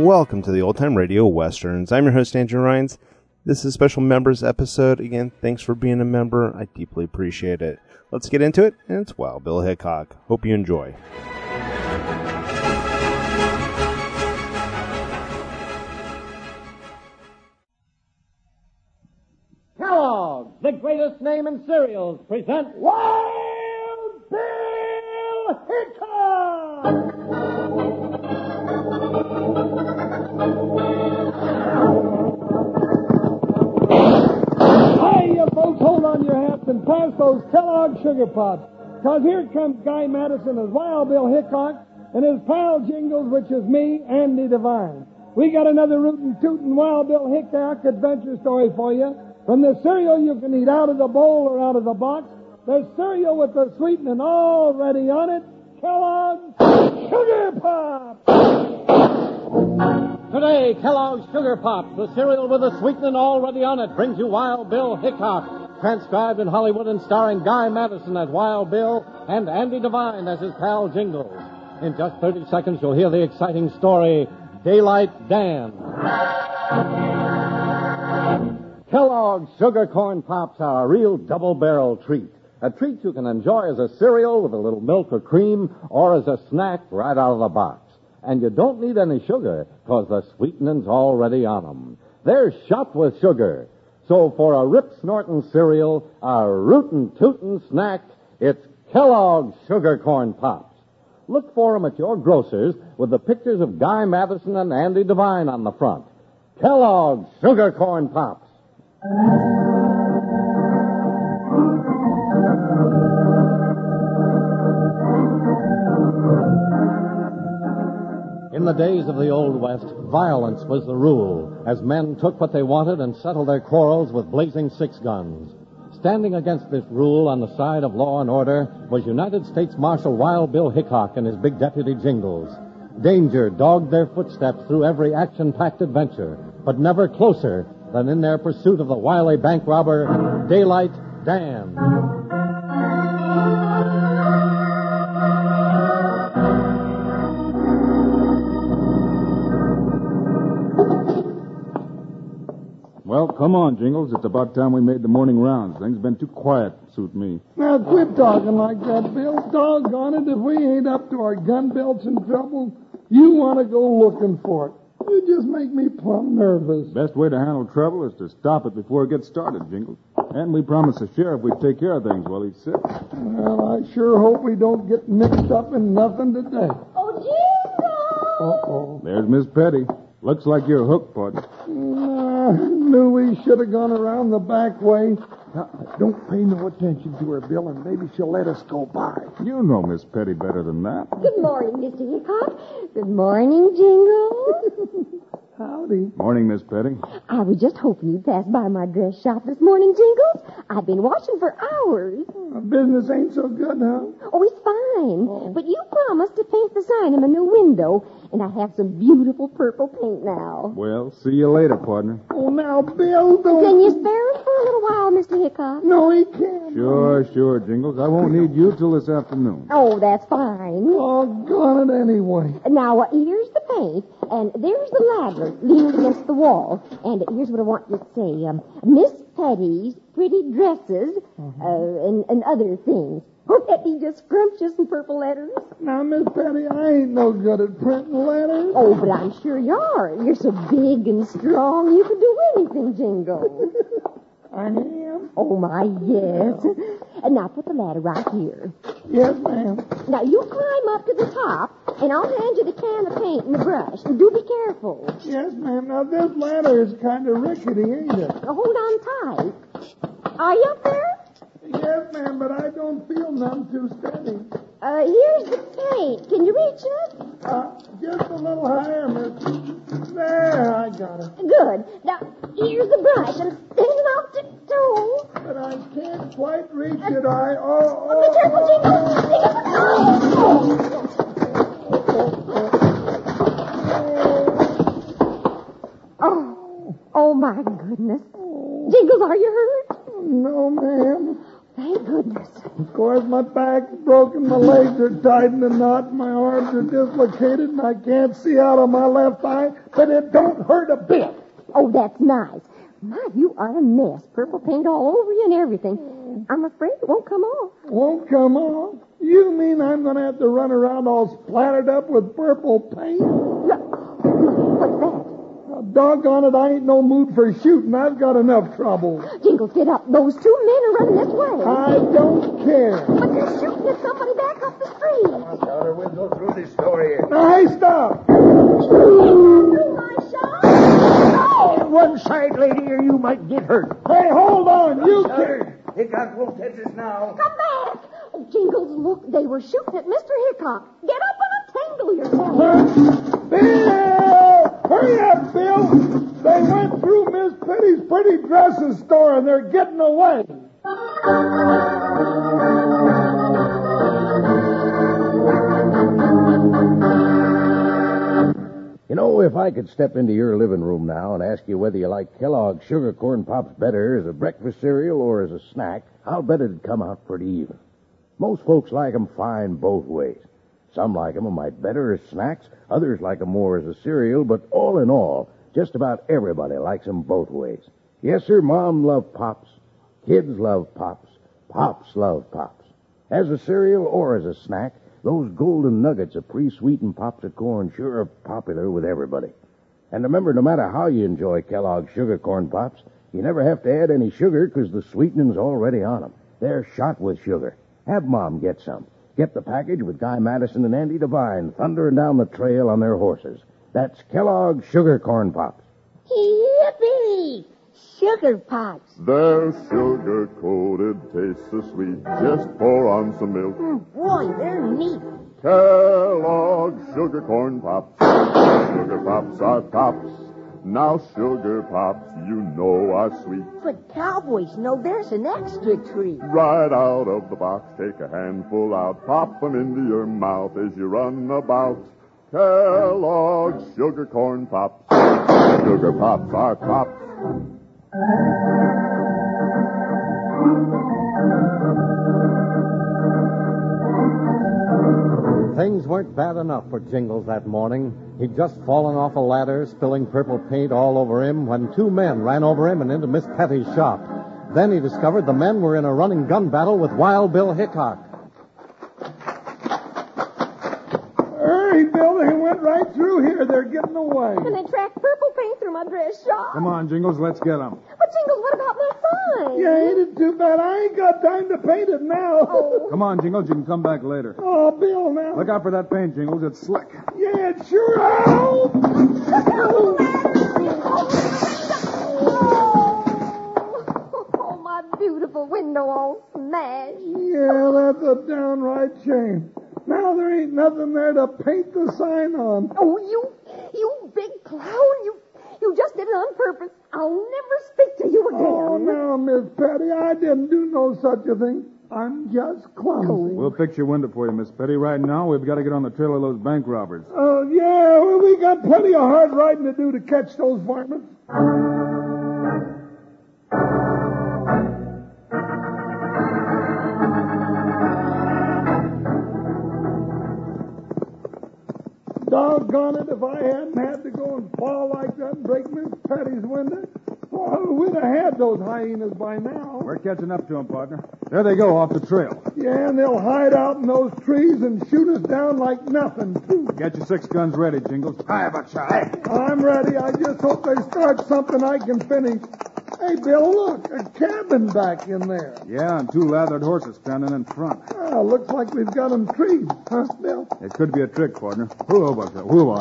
Welcome to the Old Time Radio Westerns. I'm your host, Andrew Rhines. This is a special members episode. Again, thanks for being a member. I deeply appreciate it. Let's get into it, and it's Wild Bill Hickok. Hope you enjoy. Kellogg's, the greatest name in cereals, present Wild Bill Hickok! Hey, you folks, hold on your hats and pass those Kellogg's Sugar Pops, because here comes Guy Madison as Wild Bill Hickok and his pal Jingles, which is me, Andy Devine. We got another rootin' tootin' Wild Bill Hickok adventure story for you. From the cereal you can eat out of the bowl or out of the box, there's cereal with the sweetening already on it, Kellogg's Sugar Pops! Today, Kellogg's Sugar Pops, the cereal with the sweetening already on it, brings you Wild Bill Hickok, transcribed in Hollywood and starring Guy Madison as Wild Bill and Andy Devine as his pal Jingles. In just 30 seconds, you'll hear the exciting story, Daylight Dan. Kellogg's Sugar Corn Pops are a real double-barrel treat. A treat you can enjoy as a cereal with a little milk or cream or as a snack right out of the box. And you don't need any sugar because the sweetening's already on them. They're shot with sugar. So for a rip-snorting cereal, a rootin'-tootin' snack, it's Kellogg's Sugar Corn Pops. Look for them at your grocer's with the pictures of Guy Madison and Andy Devine on the front. Kellogg's Sugar Corn Pops. In the days of the Old West, violence was the rule, as men took what they wanted and settled their quarrels with blazing six guns. Standing against this rule on the side of law and order was United States Marshal Wild Bill Hickok and his big deputy Jingles. Danger dogged their footsteps through every action-packed adventure, but never closer than in their pursuit of the wily bank robber, Daylight Dan. Well, come on, Jingles. It's about time we made the morning rounds. Things been too quiet to suit me. Now, quit talking like that, Bill. Doggone it, if we ain't up to our gun belts in trouble, you want to go looking for it. You just make me plumb nervous. Best way to handle trouble is to stop it before it gets started, Jingles. And we promised the sheriff we'd take care of things while he's sick. Well, I sure hope we don't get mixed up in nothing today. Oh, Jingles! Uh-oh. There's Miss Petty. Looks like you're hooked, partner. Knew we should have gone around the back way. Now, don't pay no attention to her, Bill, and maybe she'll let us go by. You know Miss Petty better than that. Good morning, Mr. Hickok. Good morning, Jingles. Howdy. Morning, Miss Petty. I was just hoping you'd pass by my dress shop this morning, Jingles. I've been watching for hours. Business ain't so good, huh? Oh, it's fine. But you promised to paint the sign in my new window, and I have some beautiful purple paint now. Well, see you later, partner. Oh, now, Bill, don't... Can you spare us for a little while, Mr. Hickok? No, he can't. Sure, Jingles. I won't need you till this afternoon. Oh, that's fine. Oh, gone it anyway. Now, here's the paint, and there's the ladder leaning against the wall. And here's what I want you to say. Miss Petty's pretty dresses, and other things. Won't that be just scrumptious in purple letters? Now, Miss Petty, I ain't no good at printing letters. Oh, but I'm sure you are. You're so big and strong, you could do anything, Jingle. I am? Oh, my, yes. And now put the ladder right here. Yes, ma'am. Now, you climb up to the top, and I'll hand you the can of paint and the brush. And do be careful. Yes, ma'am. Now, this ladder is kind of rickety, ain't it? Now, hold on tight. Are you up there? Yes, ma'am, but I don't feel none too steady. Here's the paint. Can you reach it? Just a little higher, miss. There, I got it. Good. Now, here's the brush. I'm standing off tiptoe. But I can't quite reach it. Be careful, Jingle. Oh, my goodness. Jingles, are you hurt? No, ma'am. Thank goodness. Of course, my back's broken, my legs are tied in a knot, my arms are dislocated, and I can't see out of my left eye, but it don't hurt a bit. Oh, that's nice. My, you are a mess. Purple paint all over you and everything. I'm afraid it won't come off. Won't come off? You mean I'm going to have to run around all splattered up with purple paint? What's that? Doggone it, I ain't no mood for shooting. I've got enough trouble. Jingles, get up. Those two men are running this way. I don't care. But they're shooting at somebody back up the street. Daughter, we'll go through this story. Now, hey, stop. Through my shop? No! One side, lady, or you might get hurt. Hey, hold on. You Sir, Hickok won't touch us now. Come back! Oh, Jingles, look, they were shooting at Mr. Hickok. Get up and untangle yourself. Bill! Hurry up, Bill! They went through Miss Petty's pretty dresses store and they're getting away. You know, if I could step into your living room now and ask you whether you like Kellogg's Sugar Corn Pops better as a breakfast cereal or as a snack, I'll bet it'd come out pretty even. Most folks like 'em fine both ways. Some like 'em a mite better as snacks, others like 'em more as a cereal, but all in all, just about everybody likes 'em both ways. Yes, sir, Mom loved Pops, kids love Pops, Pops love Pops. As a cereal or as a snack, those golden nuggets of pre-sweetened Pops of corn sure are popular with everybody. And remember, no matter how you enjoy Kellogg's Sugar Corn Pops, you never have to add any sugar because the sweetening's already on 'em. They're shot with sugar. Have Mom get some. Get the package with Guy Madison and Andy Devine thundering down the trail on their horses. That's Kellogg's Sugar Corn Pops. Yippee! Sugar Pops. They're sugar-coated, taste so sweet. Just pour on some milk. Boy, they're neat. Kellogg's Sugar Corn Pops. Sugar Pops are tops. Now Sugar Pops, you know are sweet. But cowboys know there's an extra treat. Right out of the box, take a handful out. Pop 'em into your mouth as you run about. Kellogg's Sugar Corn Pops. Sugar Pops are tops. Things weren't bad enough for Jingles that morning. He'd just fallen off a ladder, spilling purple paint all over him, when two men ran over him and into Miss Petty's shop. Then he discovered the men were in a running gun battle with Wild Bill Hickok. Hurry, Bill, they went right through here. They're getting away. And they tracked purple paint through my dress shop. Come on, Jingles, let's get 'em. But Jingles, what about my sign? Yeah, ain't it too bad? I ain't got time to paint it now. Oh. Come on, Jingles, you can come back later. Oh, Bill, now. Look out for that paint, Jingles. It's slick. Yeah, it sure out. Oh, my beautiful window all smashed. Yeah, that's a downright shame. Now there ain't nothing there to paint the sign on. Oh, you big clown. You just did it on purpose. I'll never speak to you again. Oh, now, Miss Petty, I didn't do no such a thing. I'm just clumsy. We'll fix your window for you, Miss Petty. Right now, we've got to get on the trail of those bank robbers. Oh, yeah, well, we got plenty of hard riding to do to catch those varmints. Doggone it, if I hadn't had to go and fall like that and break Miss Petty's window, well, we'd have had those hyenas by now. We're catching up to them, partner. There they go, off the trail. Yeah, and they'll hide out in those trees and shoot us down like nothing, too. Get your 6 guns ready, Jingles. Hi, Buckshot. I'm ready. I just hope they start something I can finish. Hey, Bill, look, a cabin back in there. Yeah, and 2 lathered horses standing in front. Looks like we've got them treed, huh, Bill? It could be a trick, partner. Whoa, Buckshot. Whoa,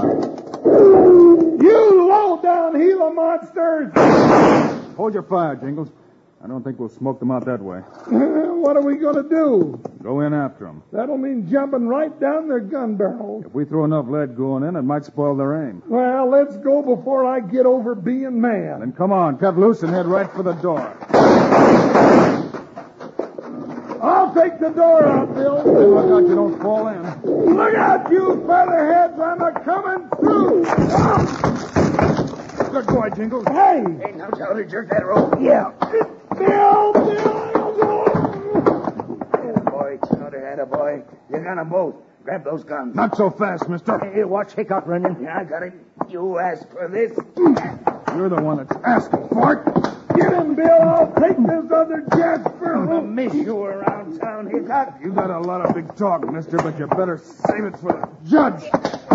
You low-down Gila monsters! Hold your fire, Jingles. I don't think we'll smoke them out that way. What are we going to do? Go in after them. That'll mean jumping right down their gun barrels. If we throw enough lead going in, it might spoil their aim. Well, let's go before I get over being mad. Then come on, cut loose and head right for the door. I'll take the door out, Bill. Then look out you don't fall in. Look out, you featherheads. I'm a-coming through. Good boy, Jingles. Hey! Hey, now, Charlie, jerk that rope. Yeah. Bill! Chowder, attaboy. You got 'em both. Grab those guns. Not so fast, mister. Hey, watch Hickok running. Yeah, I got him. You asked for this. You're the one that's asking for it. Get him, Bill. I'll take this other Jasper. I'm gonna miss you around town, Hickok. You got a lot of big talk, mister, but you better save it for the judge.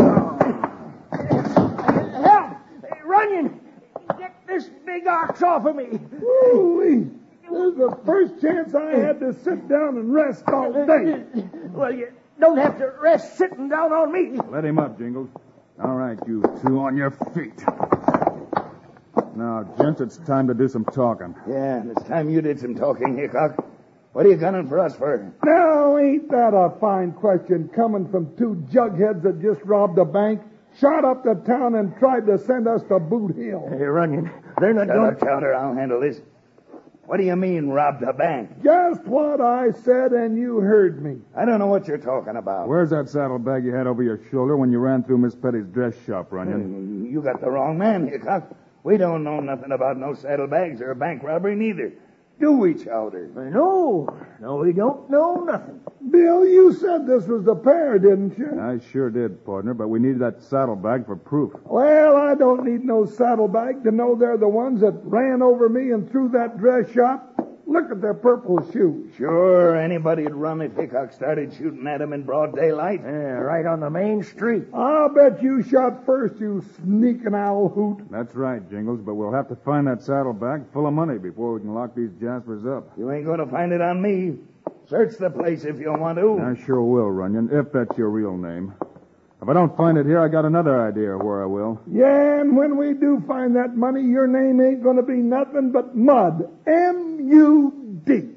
Help! Hey, Runyon! Get this big ox off of me. Ooh-wee. This is the first chance I had to sit down and rest all day. Well, you don't have to rest sitting down on me. Let him up, Jingles. All right, you two on your feet. Now, gents, it's time to do some talking. Yeah, it's time you did some talking, Hickok. What are you gunning for us for? Now, ain't that a fine question coming from two jugheads that just robbed a bank, shot up the town, and tried to send us to Boot Hill? Hey, Runyon, they're not going to counter. I'll handle this. What do you mean, robbed a bank? Just what I said, and you heard me. I don't know what you're talking about. Where's that saddlebag you had over your shoulder when you ran through Miss Petty's dress shop, Runyon? You got the wrong man, Hickok. We don't know nothing about no saddlebags or bank robbery neither. Do we, Chowder? No, we don't know nothing. Bill, you said this was the pair, didn't you? I sure did, partner, but we need that saddlebag for proof. Well, I don't need no saddlebag to know they're the ones that ran over me and through that dress shop. Look at their purple shoes. Sure, anybody'd run if Hickok started shooting at him in broad daylight. Yeah, right on the main street. I'll bet you shot first, you sneaking owl hoot. That's right, Jingles, but we'll have to find that saddlebag full of money before we can lock these Jaspers up. You ain't going to find it on me. Search the place if you want to. I sure will, Runyon, if that's your real name. If I don't find it here, I got another idea where I will. Yeah, and when we do find that money, your name ain't going to be nothing but Mud. M-U-D.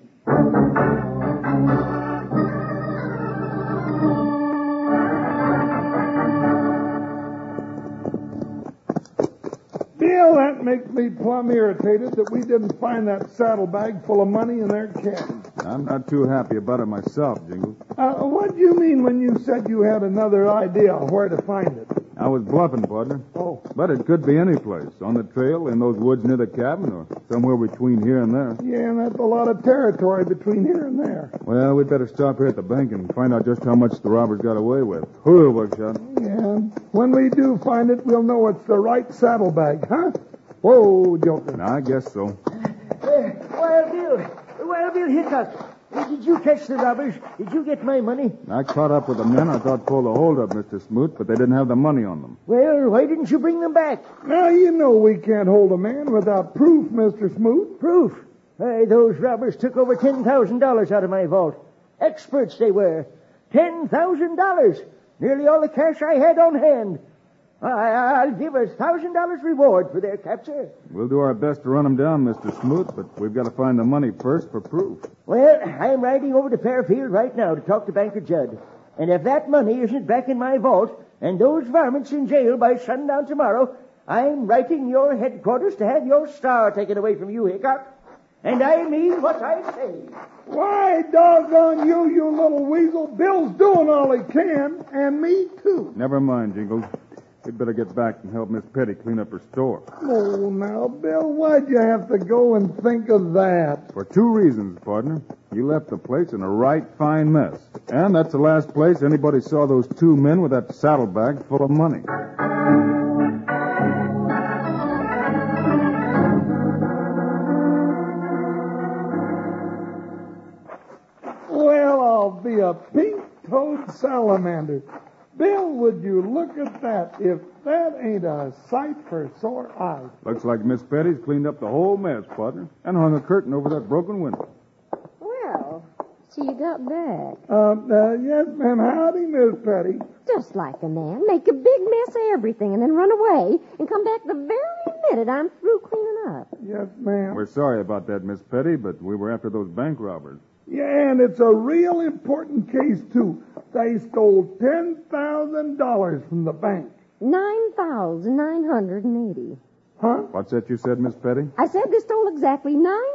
Bill, that makes me plumb irritated that we didn't find that saddlebag full of money in their cabin. I'm not too happy about it myself, Jingles. What do you mean when you said you had another idea where to find it? I was bluffing, partner. Oh. But it could be any place. On the trail, in those woods near the cabin, or somewhere between here and there. Yeah, and that's a lot of territory between here and there. Well, we'd better stop here at the bank and find out just how much the robbers got away with. Hooroo, Buckshot. Yeah, when we do find it, we'll know it's the right saddlebag, huh? Whoa, Joker. I guess so. Wild Bill Hickok. Did you catch the robbers? Did you get my money? I caught up with the men I thought pulled the hold up, Mr. Smoot, but they didn't have the money on them. Well, why didn't you bring them back? Now, you know we can't hold a man without proof, Mr. Smoot. Proof? Hey, those robbers took over $10,000 out of my vault. Experts they were. $10,000. Nearly all the cash I had on hand. I'll give a $1,000 reward for their capture. We'll do our best to run them down, Mr. Smoot, but we've got to find the money first for proof. Well, I'm riding over to Fairfield right now to talk to Banker Judd. And if that money isn't back in my vault and those varmints in jail by sundown tomorrow, I'm writing your headquarters to have your star taken away from you, Hickok. And I mean what I say. Why, doggone you, you little weasel. Bill's doing all he can, and me too. Never mind, Jingles. We'd better get back and help Miss Petty clean up her store. Oh, now, Bill, why'd you have to go and think of that? For two reasons, partner. You left the place in a right fine mess. And that's the last place anybody saw those two men with that saddlebag full of money. Well, I'll be a pink-toed salamander. Bill, would you look at that? If that ain't a sight for sore eyes. Looks like Miss Petty's cleaned up the whole mess, partner, and hung a curtain over that broken window. Well, so you got back. Yes, ma'am. Howdy, Miss Petty. Just like a man. Make a big mess of everything and then run away and come back the very minute I'm through cleaning up. Yes, ma'am. We're sorry about that, Miss Petty, but we were after those bank robbers. Yeah, and it's a real important case, too. They stole $10,000 from the bank. 9,980. Huh? What's that you said, Miss Petty? I said they stole exactly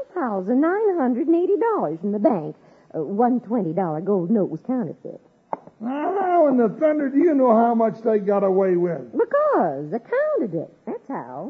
$9,980 from the bank. One $20 gold note was counterfeit. Now, how in the thunder do you know how much they got away with? Because I counted it. That's how.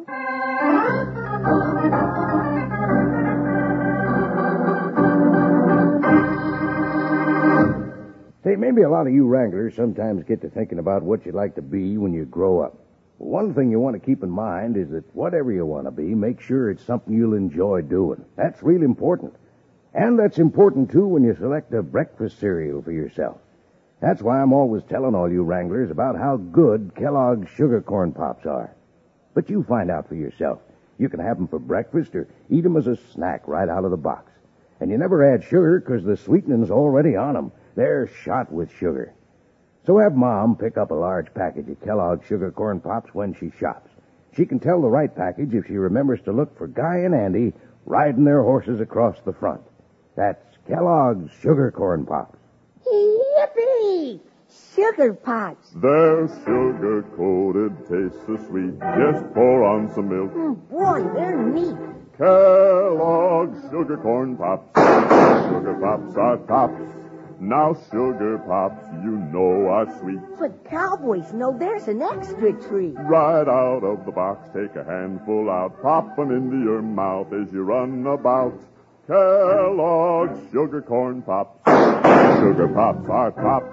Maybe a lot of you wranglers sometimes get to thinking about what you'd like to be when you grow up. Well, one thing you want to keep in mind is that whatever you want to be, make sure it's something you'll enjoy doing. That's really important. And that's important, too, when you select a breakfast cereal for yourself. That's why I'm always telling all you wranglers about how good Kellogg's Sugar Corn Pops are. But you find out for yourself. You can have them for breakfast or eat them as a snack right out of the box. And you never add sugar because the sweetening's already on them. They're shot with sugar. So have Mom pick up a large package of Kellogg's Sugar Corn Pops when she shops. She can tell the right package if she remembers to look for Guy and Andy riding their horses across the front. That's Kellogg's Sugar Corn Pops. Yippee! Sugar Pops. They're sugar-coated, taste so sweet. Just pour on some milk. Boy, they're neat. Kellogg's Sugar Corn Pops. Sugar Pops are tops. Now Sugar Pops, you know are sweet. But cowboys know there's an extra treat. Right out of the box, take a handful out. Pop 'em into your mouth as you run about. Kellogg's Sugar Corn Pops. Sugar Pops are tops.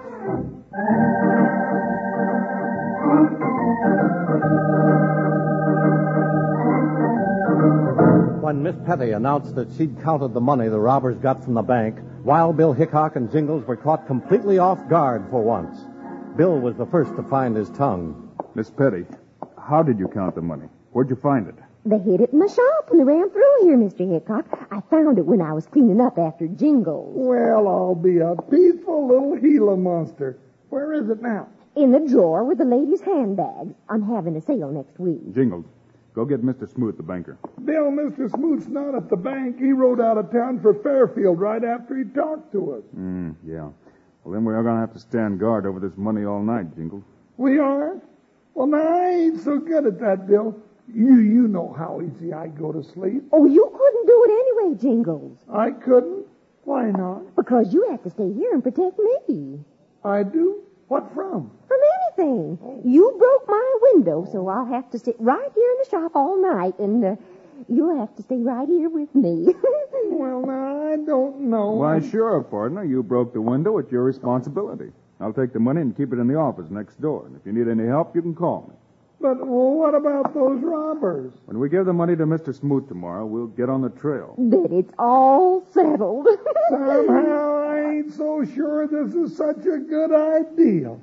When Miss Petty announced that she'd counted the money the robbers got from the bank, Wild Bill Hickok and Jingles were caught completely off guard for once. Bill was the first to find his tongue. Miss Petty, how did you count the money? Where'd you find it? They hid it in the shop when they ran through here, Mr. Hickok. I found it when I was cleaning up after Jingles. Well, I'll be a peaceful little Gila monster. Where is it now? In the drawer with the ladies' handbags. I'm having a sale next week. Jingles, go get Mr. Smoot, the banker. Bill, Mr. Smoot's not at the bank. He rode out of town for Fairfield right after he talked to us. Yeah. Well, then we are going to have to stand guard over this money all night, Jingles. We are? Well, now, I ain't so good at that, Bill. You know how easy I go to sleep. Oh, you couldn't do it anyway, Jingles. I couldn't? Why not? Because you have to stay here and protect me. I do? What from? From anything. You broke my window, so I'll have to sit right here in the shop all night, and you'll have to stay right here with me. Well, now, I don't know. Why, sure, partner. You broke the window. It's your responsibility. I'll take the money and keep it in the office next door. And if you need any help, you can call me. But what about those robbers? When we give the money to Mr. Smoot tomorrow, we'll get on the trail. Then it's all settled. Somehow I ain't so sure this is such a good idea.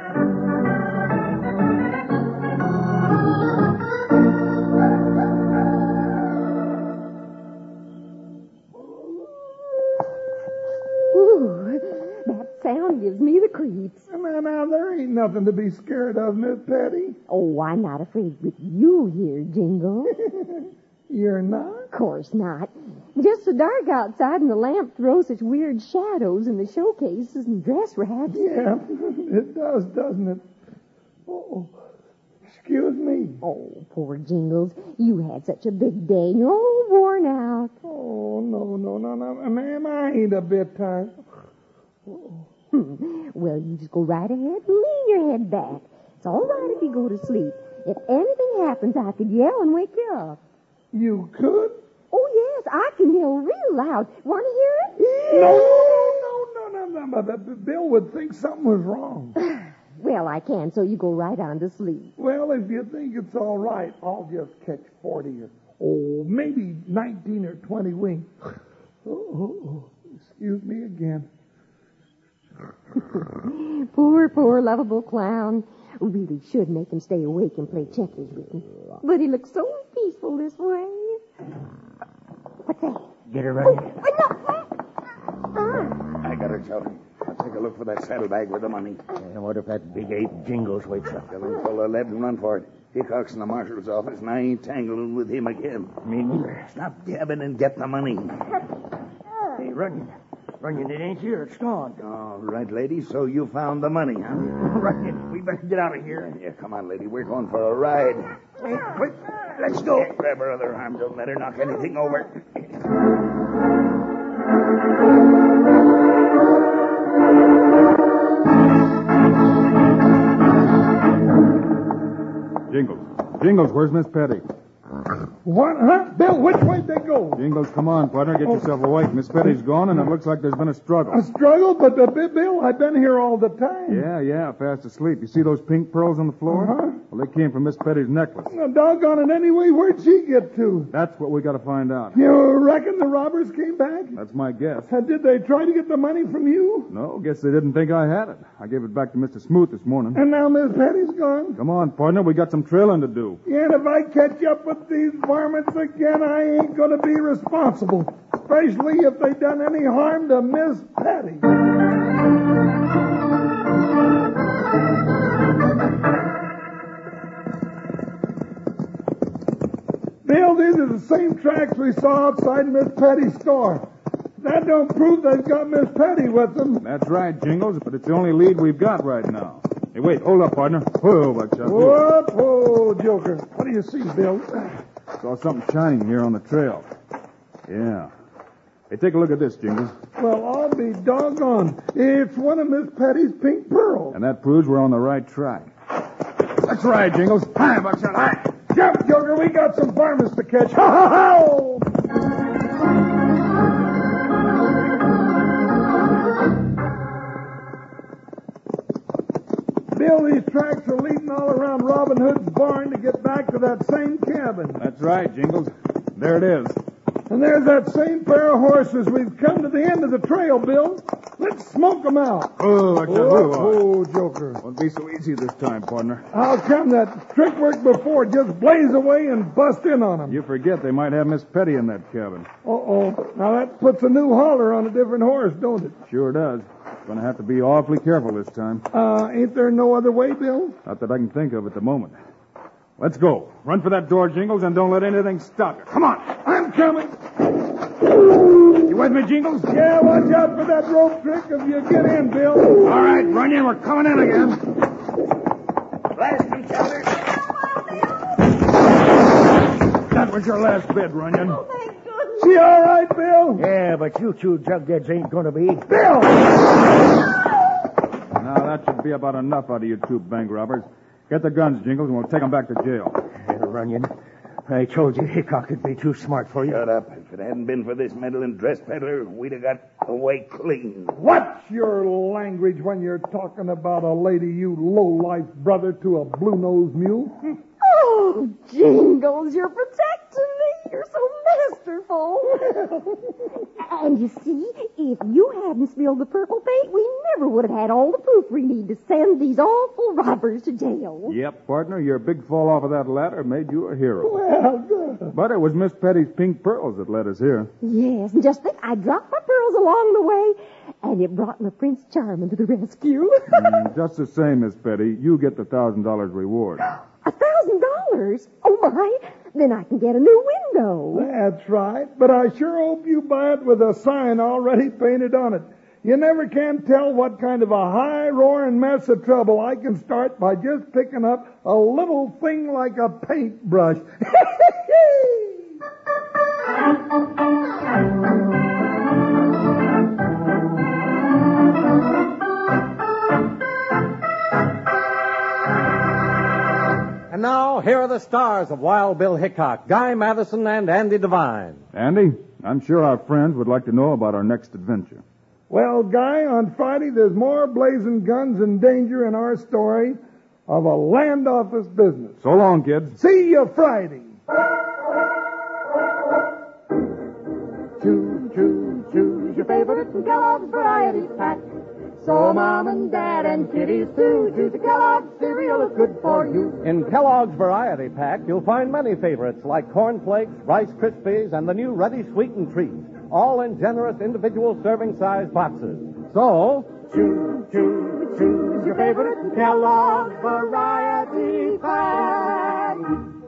Ooh, that sound gives me the creeps. Now, there ain't nothing to be scared of, Miss Petty. Oh, I'm not afraid with you here, Jingle. You're not? Of course not. Just so dark outside and the lamp throws such weird shadows in the showcases and dress racks. Yeah, it does, doesn't it? Oh, excuse me. Oh, poor Jingles. You had such a big day and you're all worn out. Oh, no, ma'am, I ain't a bit tired. Well, you just go right ahead and lean your head back. It's all right if you go to sleep. If anything happens, I could yell and wake you up. You could? Oh, yes, I can yell real loud. Want to hear it? No. Bill would think something was wrong. Well, I can, so you go right on to sleep. Well, if you think it's all right, I'll just catch 40 or maybe 19 or 20 winks. Excuse me again. Poor lovable clown. Really should make him stay awake and play checkers with me. But he looks so peaceful this way. What's that? Get her right. I got her, Chowder. I'll take a look for that saddlebag with the money. And what if that big ape Jingles wakes up? Tell him pull a lead and run for it. Hickok's in the marshal's office, and I ain't tangling with him again. Me neither. Stop gabbing and get the money. Hey, Runyon. Runyon, it ain't here. It's gone. All right, lady, so you found the money, huh? Runyon, we better get out of here. Yeah, come on, lady. We're going for a ride. Hey, quick. Let's go. Grab her other arm. Don't let her knock anything over. Jingles, where's Miss Petty? What? Huh? Bill, which way'd they go? Jingles, come on, partner. Get yourself awake. Miss Petty's gone, and it looks like there's been a struggle. A struggle? But, Bill, I've been here all the time. Yeah, fast asleep. You see those pink pearls on the floor? Uh-huh. Well, they came from Miss Petty's necklace. Now, doggone it anyway, where'd she get to? That's what we got to find out. You reckon the robbers came back? That's my guess. Did they try to get the money from you? No, guess they didn't think I had it. I gave it back to Mr. Smoot this morning. And now Miss Petty's gone? Come on, partner. We got some trailing to do. Yeah, and if I catch up with these varmints again, I ain't going to be responsible. Especially if they done any harm to Miss Petty. Bill, these are the same tracks we saw outside Miss Petty's store. That don't prove they've got Miss Petty with them. That's right, Jingles, but it's the only lead we've got right now. Hey, wait, hold up, partner. Whoa, Buckshot. Whoa, Joker. What do you see, Bill? Saw something shining here on the trail. Yeah. Hey, take a look at this, Jingles. Well, I'll be doggone. It's one of Miss Petty's pink pearls. And that proves we're on the right track. That's right, Jingles. Hi, Buckshot. Hi. Jump, Joker. We got some varmints to catch. Ha, ha, ha! Bill, these tracks are leading all around Robin Hood's barn to get back to that same cabin. That's right, Jingles. There it is. And there's that same pair of horses. We've come to the end of the trail, Bill. Let's smoke them out. Oh, Oh, Joker. Won't be so easy this time, partner. How come that trick worked before? Just blaze away and bust in on them. You forget they might have Miss Petty in that cabin. Uh-oh. Now that puts a new hauler on a different horse, don't it? Sure does. Gonna have to be awfully careful this time. Ain't there no other way, Bill? Not that I can think of at the moment. Let's go. Run for that door, Jingles, and don't let anything stop you. Come on. I'm coming. You with me, Jingles? Yeah, watch out for that rope trick if you get in, Bill. All right, run in. We're coming in again. Blast each other. That was your last bid, Runyon. Oh, thank goodness. She all right, Bill? Yeah, but you two jugheads ain't gonna be. Bill! Now, that should be about enough out of you two bank robbers. Get the guns, Jingles, and we'll take them back to jail. Runyon, I told you Hickok would be too smart for you. Shut up. If it hadn't been for this meddling dress peddler, we'd have got away clean. What's your language when you're talking about a lady, you low-life brother to a blue-nosed mule? Oh, Jingles, you're protecting me. You're so masterful. And you see, if you hadn't spilled the purple paint, we never would have had all the proof we need to send these awful robbers to jail. Yep, partner, your big fall off of that ladder made you a hero. Well, good. But it was Miss Petty's pink pearls that led us here. Yes, and just think, I dropped my pearls along the way, and it brought my Prince Charming to the rescue. Just the same, Miss Petty, you get the $1,000 reward. $1,000? Oh, my. Then I can get a new window. That's right. But I sure hope you buy it with a sign already painted on it. You never can tell what kind of a high-roaring mess of trouble I can start by just picking up a little thing like a paintbrush. And now, here are the stars of Wild Bill Hickok, Guy Madison and Andy Devine. Andy, I'm sure our friends would like to know about our next adventure. Well, Guy, on Friday there's more blazing guns and danger in our story of a land office business. So long, kids. See you Friday. Choose your favorite Kellogg's Variety Pack. So Mom and Dad and kiddies too. Choose the Kellogg's cereal, it's good for you. In Kellogg's Variety Pack, you'll find many favorites like Corn Flakes, Rice Krispies, and the new Ready Sweetened Treats, all in generous individual serving size boxes. So, Choose your favorite Kellogg's Variety Pack.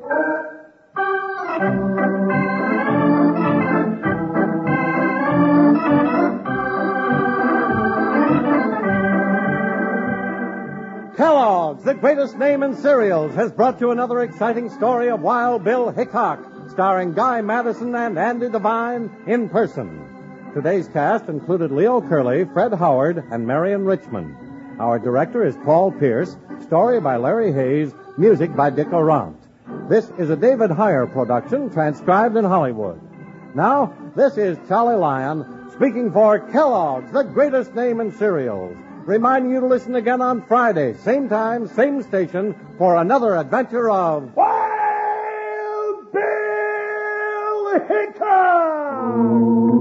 Kellogg's, the greatest name in cereals, has brought you another exciting story of Wild Bill Hickok, starring Guy Madison and Andy Devine in person. Today's cast included Leo Curley, Fred Howard, and Marion Richmond. Our director is Paul Pierce, story by Larry Hayes, music by Dick Orant. This is a David Heyer production, transcribed in Hollywood. Now, this is Charlie Lyon speaking for Kellogg's, the greatest name in cereals, reminding you to listen again on Friday, same time, same station, for another adventure of Wild Bill Hickok!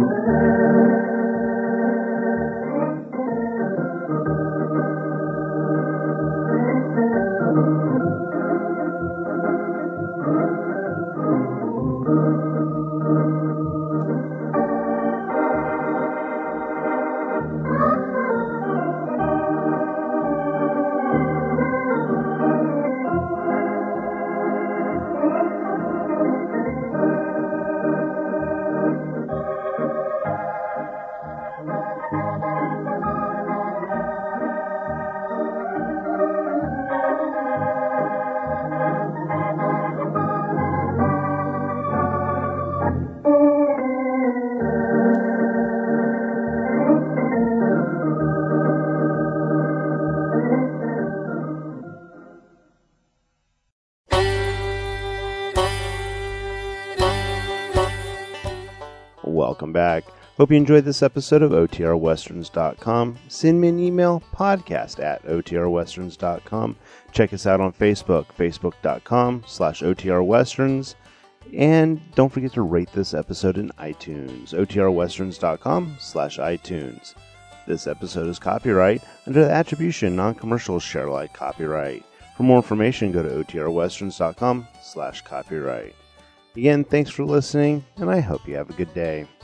Welcome back. Hope you enjoyed this episode of OTRWesterns.com. Send me an email, podcast@OTRWesterns.com. Check us out on Facebook, Facebook.com/OTRWesterns. And don't forget to rate this episode in iTunes, OTRWesterns.com/iTunes. This episode is copyright under the Attribution Non-Commercial Share Alike copyright. For more information, go to OTRWesterns.com/copyright. Again, thanks for listening, and I hope you have a good day.